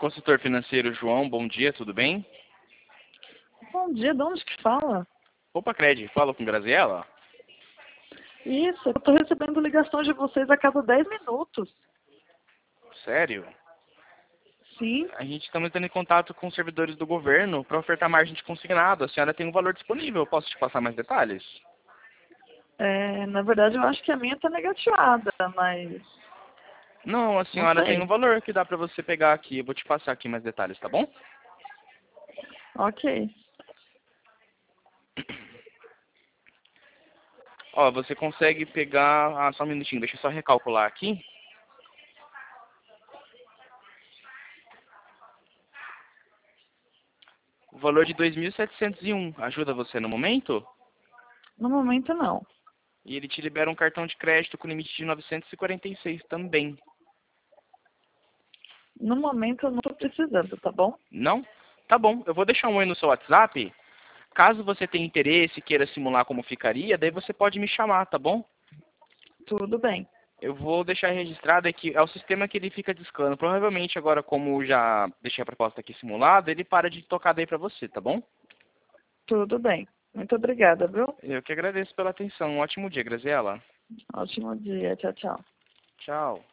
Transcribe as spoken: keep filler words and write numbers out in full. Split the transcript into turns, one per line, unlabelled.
Consultor financeiro João, bom dia, tudo bem?
Bom dia, de onde que fala?
Opa, Cred, fala com Graziela?
Isso, eu estou recebendo ligações de vocês a cada dez minutos.
Sério?
Sim,
A gente está entrando em contato com os servidores do governo para ofertar margem de consignado. A senhora tem um valor disponível, posso te passar mais detalhes?
é, na verdade eu acho que a minha está negativada, mas
Não, a
não
senhora tem um
sei.
valor que dá para você pegar aqui. Eu vou te passar aqui mais detalhes, tá bom?
Ok,
Ó, você consegue pegar... Ah, só um minutinho, deixa eu só recalcular aqui. O valor de dois mil setecentos e um ajuda você no momento?
no momento não.
E ele te libera um cartão de crédito com limite de novecentos e quarenta e seis também.
No momento eu não estou precisando, tá bom?
Não? Tá bom, eu vou deixar um oi no seu WhatsApp. Caso você tenha interesse e queira simular como ficaria, daí você pode me chamar, tá bom?
Tudo bem,
Eu vou deixar registrado aqui, é o sistema que ele fica discando. Provavelmente agora, como já deixei a proposta aqui simulada, ele para de tocar daí pra você, tá bom?
tudo bem. Muito obrigada, viu?
Eu que agradeço pela atenção. Um ótimo dia, Graziela.
Ótimo dia, tchau, tchau.
Tchau.